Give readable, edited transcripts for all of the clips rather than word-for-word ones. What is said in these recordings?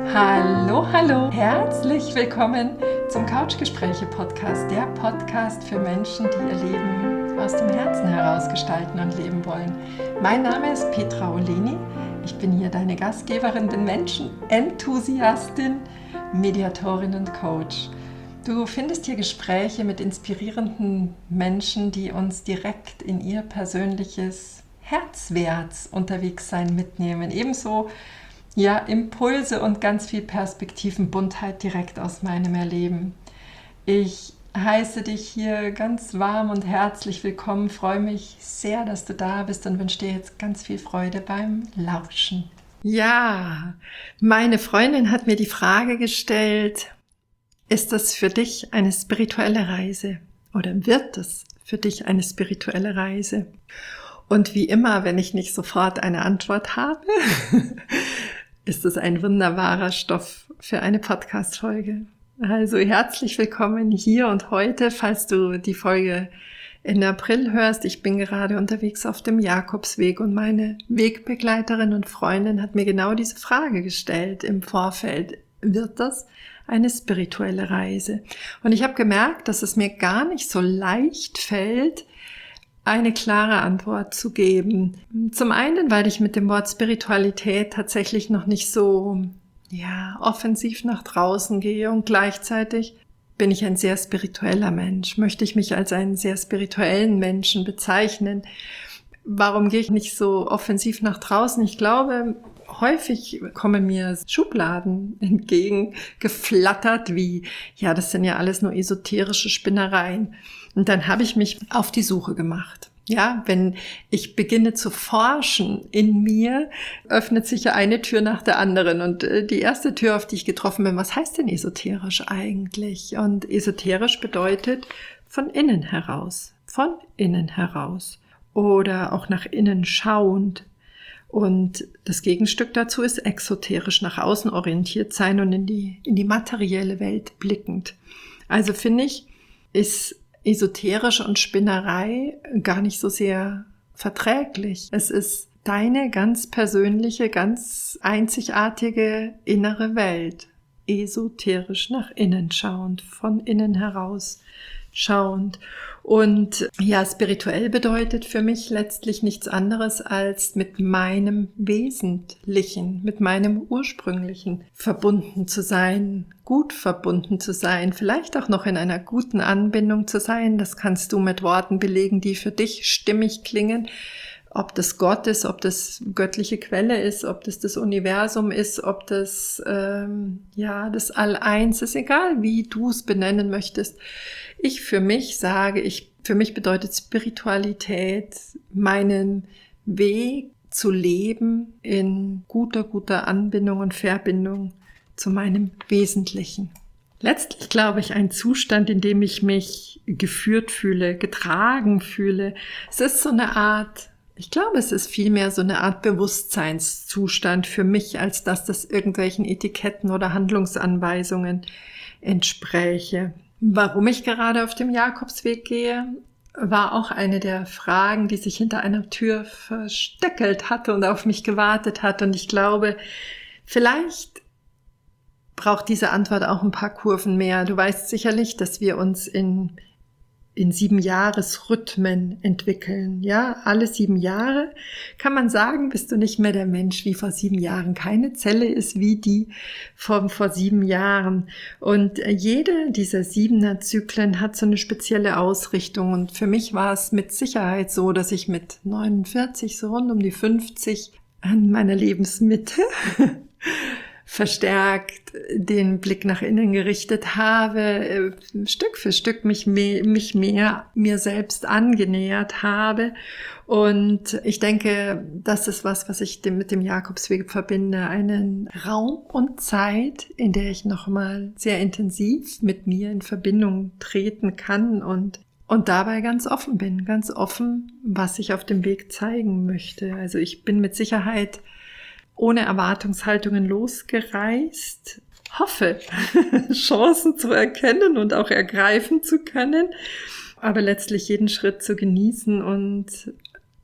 Hallo, hallo, herzlich willkommen zum Couchgespräche-Podcast, der Podcast für Menschen, die ihr Leben aus dem Herzen heraus gestalten und leben wollen. Mein Name ist Petra Oleni, ich bin hier deine Gastgeberin, bin Menschenenthusiastin, Mediatorin und Coach. Du findest hier Gespräche mit inspirierenden Menschen, die uns direkt in ihr persönliches Herzwärts Unterwegssein mitnehmen. Ebenso Impulse und ganz viel Perspektivenbuntheit direkt aus meinem Erleben. Ich heiße dich hier ganz warm und herzlich willkommen, freue mich sehr, dass du da bist und wünsche dir jetzt ganz viel Freude beim Lauschen. Ja, meine Freundin hat mir die Frage gestellt, ist das für dich eine spirituelle Reise oder wird es für dich eine spirituelle Reise? Und wie immer, wenn ich nicht sofort eine Antwort habe, ist es ein wunderbarer Stoff für eine Podcast-Folge. Also herzlich willkommen hier und heute, falls du die Folge in April hörst. Ich bin gerade unterwegs auf dem Jakobsweg und meine Wegbegleiterin und Freundin hat mir genau diese Frage gestellt im Vorfeld. Wird das eine spirituelle Reise? Und ich habe gemerkt, dass es mir gar nicht so leicht fällt, eine klare Antwort zu geben. Zum einen, weil ich mit dem Wort Spiritualität tatsächlich noch nicht so offensiv nach draußen gehe und gleichzeitig bin ich ein sehr spiritueller Mensch. Möchte ich mich als einen sehr spirituellen Menschen bezeichnen? Warum gehe ich nicht so offensiv nach draußen? Ich glaube, häufig kommen mir Schubladen entgegengeflattert wie, das sind ja alles nur esoterische Spinnereien. Und dann habe ich mich auf die Suche gemacht. Ja, wenn ich beginne zu forschen in mir, öffnet sich ja eine Tür nach der anderen. Und die erste Tür, auf die ich getroffen bin, was heißt denn esoterisch eigentlich? Und esoterisch bedeutet von innen heraus. Oder auch nach innen schauend. Und das Gegenstück dazu ist exoterisch, nach außen orientiert sein und in die materielle Welt blickend. Also finde ich, ist esoterisch und Spinnerei gar nicht so sehr verträglich. Es ist deine ganz persönliche, ganz einzigartige innere Welt. Esoterisch nach innen schauend, von innen heraus schauend. Und spirituell bedeutet für mich letztlich nichts anderes als mit meinem Wesentlichen, mit meinem Ursprünglichen verbunden zu sein, gut verbunden zu sein, vielleicht auch noch in einer guten Anbindung zu sein. Das kannst du mit Worten belegen, die für dich stimmig klingen. Ob das Gott ist, ob das göttliche Quelle ist, ob das Universum ist, ob das das All-Eins ist, egal wie du es benennen möchtest. Für mich bedeutet Spiritualität, meinen Weg zu leben in guter Anbindung und Verbindung zu meinem Wesentlichen. Letztlich glaube ich, ein Zustand, in dem ich mich geführt fühle, getragen fühle. Es ist so eine Art, ich glaube, es ist vielmehr so eine Art Bewusstseinszustand für mich, als dass das irgendwelchen Etiketten oder Handlungsanweisungen entspräche. Warum ich gerade auf dem Jakobsweg gehe, war auch eine der Fragen, die sich hinter einer Tür versteckelt hatte und auf mich gewartet hat. Und ich glaube, vielleicht braucht diese Antwort auch ein paar Kurven mehr. Du weißt sicherlich, dass wir uns in 7-Jahres-Rhythmen entwickeln. Ja, alle 7 Jahre kann man sagen, bist du nicht mehr der Mensch wie vor 7 Jahren. Keine Zelle ist wie die vor 7 Jahren. Und jede dieser 7er-Zyklen hat so eine spezielle Ausrichtung. Und für mich war es mit Sicherheit so, dass ich mit 49, so rund um die 50 an meiner Lebensmitte verstärkt den Blick nach innen gerichtet habe, Stück für Stück mich mehr mir selbst angenähert habe. Und ich denke, das ist was ich mit dem Jakobsweg verbinde, einen Raum und Zeit, in der ich nochmal sehr intensiv mit mir in Verbindung treten kann und dabei ganz offen, was ich auf dem Weg zeigen möchte. Also ich bin mit Sicherheit ohne Erwartungshaltungen losgereist, hoffe, Chancen zu erkennen und auch ergreifen zu können, aber letztlich jeden Schritt zu genießen und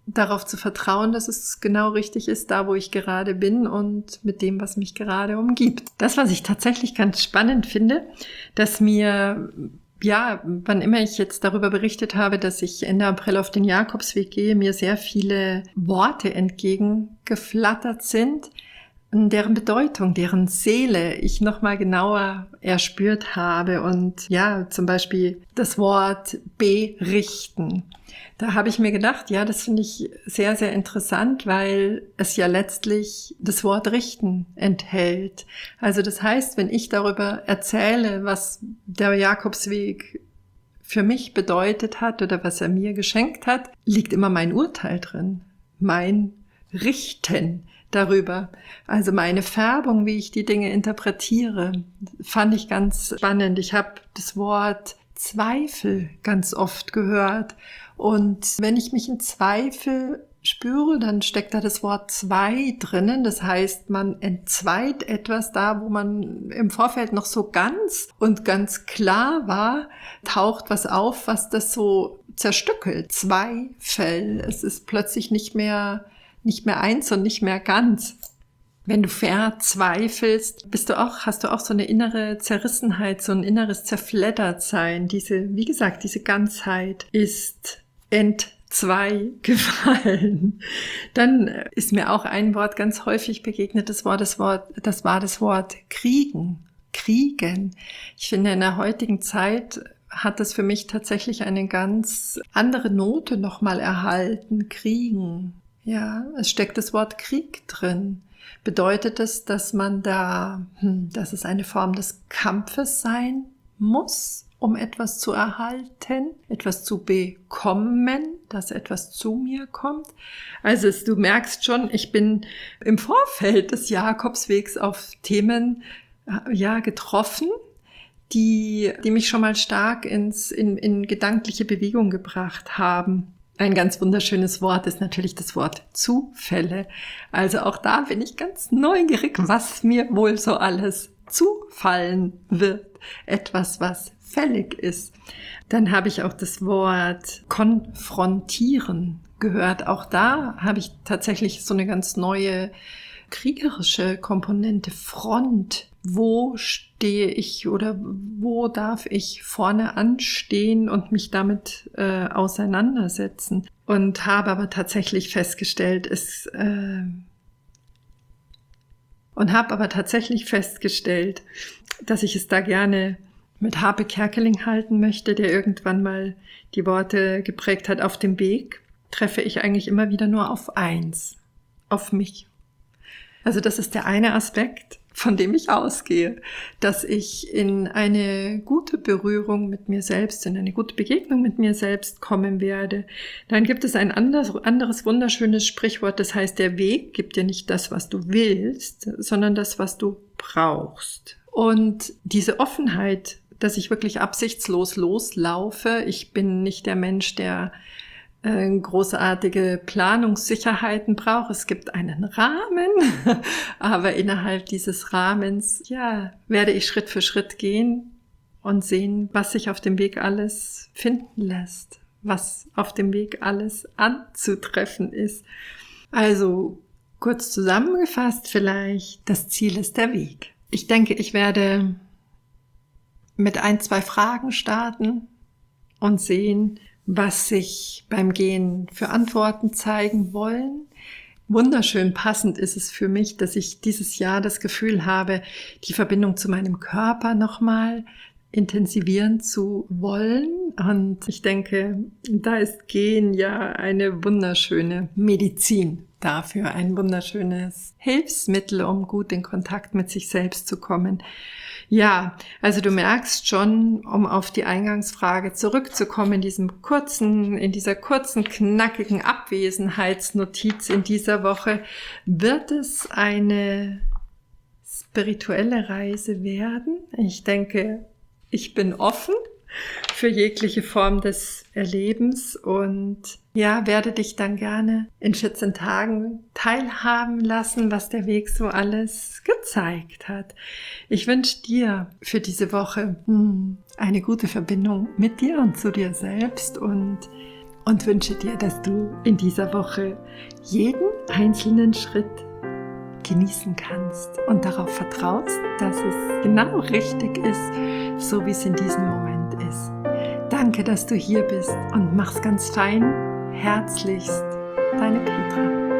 darauf zu vertrauen, dass es genau richtig ist, da wo ich gerade bin und mit dem, was mich gerade umgibt. Das, was ich tatsächlich ganz spannend finde, dass mir, ja, wann immer ich jetzt darüber berichtet habe, dass ich Ende April auf den Jakobsweg gehe, mir sehr viele Worte entgegengeflattert sind, deren Bedeutung, deren Seele ich nochmal genauer erspürt habe. Und ja, zum Beispiel das Wort berichten. Da habe ich mir gedacht, ja, das finde ich sehr, sehr interessant, weil es ja letztlich das Wort richten enthält. Also das heißt, wenn ich darüber erzähle, was der Jakobsweg für mich bedeutet hat oder was er mir geschenkt hat, liegt immer mein Urteil drin, mein Richten darüber. Also meine Färbung, wie ich die Dinge interpretiere, fand ich ganz spannend. Ich habe das Wort Zweifel ganz oft gehört. Und wenn ich mich in Zweifel spüre, dann steckt da das Wort zwei drinnen. Das heißt, man entzweit etwas da, wo man im Vorfeld noch so ganz und ganz klar war, taucht was auf, was das so zerstückelt. Zweifel. Es ist plötzlich nicht mehr eins und nicht mehr ganz. Wenn du verzweifelst, hast du auch so eine innere Zerrissenheit, so ein inneres Zerfleddertsein. Diese Ganzheit ist entzweigefallen. Dann ist mir auch ein Wort ganz häufig begegnet, das war das Wort kriegen. Kriegen. Ich finde, in der heutigen Zeit hat das für mich tatsächlich eine ganz andere Note nochmal erhalten. Kriegen. Ja, es steckt das Wort Krieg drin. Bedeutet es, dass dass es eine Form des Kampfes sein muss, um etwas zu erhalten, etwas zu bekommen, dass etwas zu mir kommt? Also du merkst schon, ich bin im Vorfeld des Jakobswegs auf Themen getroffen, die mich schon mal stark in gedankliche Bewegung gebracht haben. Ein ganz wunderschönes Wort ist natürlich das Wort Zufälle. Also auch da bin ich ganz neugierig, was mir wohl so alles zufallen wird. Etwas, was fällig ist. Dann habe ich auch das Wort konfrontieren gehört. Auch da habe ich tatsächlich so eine ganz neue kriegerische Komponente, Front. Wo stehe ich oder wo darf ich vorne anstehen und mich damit auseinandersetzen? Und habe aber tatsächlich festgestellt, dass ich es da gerne mit Harpe Kerkeling halten möchte, der irgendwann mal die Worte geprägt hat: Auf dem Weg treffe ich eigentlich immer wieder nur auf eins, auf mich. Also das ist der eine Aspekt, von dem ich ausgehe, dass ich in eine gute Berührung mit mir selbst, in eine gute Begegnung mit mir selbst kommen werde. Dann gibt es ein anderes wunderschönes Sprichwort, das heißt, der Weg gibt dir nicht das, was du willst, sondern das, was du brauchst. Und diese Offenheit, dass ich wirklich absichtslos loslaufe, ich bin nicht der Mensch, der großartige Planungssicherheiten braucht. Es gibt einen Rahmen, aber innerhalb dieses Rahmens, werde ich Schritt für Schritt gehen und sehen, was sich auf dem Weg alles finden lässt, was auf dem Weg alles anzutreffen ist. Also kurz zusammengefasst vielleicht, das Ziel ist der Weg. Ich denke, ich werde mit 1-2 Fragen starten und sehen, was sich beim Gehen für Antworten zeigen wollen. Wunderschön passend ist es für mich, dass ich dieses Jahr das Gefühl habe, die Verbindung zu meinem Körper nochmal intensivieren zu wollen. Und ich denke, da ist Gehen ja eine wunderschöne Medizin dafür, ein wunderschönes Hilfsmittel, um gut in Kontakt mit sich selbst zu kommen. Ja, also du merkst schon, um auf die Eingangsfrage zurückzukommen, in dieser kurzen, knackigen Abwesenheitsnotiz in dieser Woche, wird es eine spirituelle Reise werden. Ich denke, ich bin offen für jegliche Form des Erlebens und werde dich dann gerne in 14 Tagen teilhaben lassen, was der Weg so alles gezeigt hat. Ich wünsche dir für diese Woche eine gute Verbindung mit dir und zu dir selbst und und wünsche dir, dass du in dieser Woche jeden einzelnen Schritt genießen kannst und darauf vertraust, dass es genau richtig ist, so wie es in diesem Moment ist. Danke, dass du hier bist und mach's ganz fein. Herzlichst, deine Petra.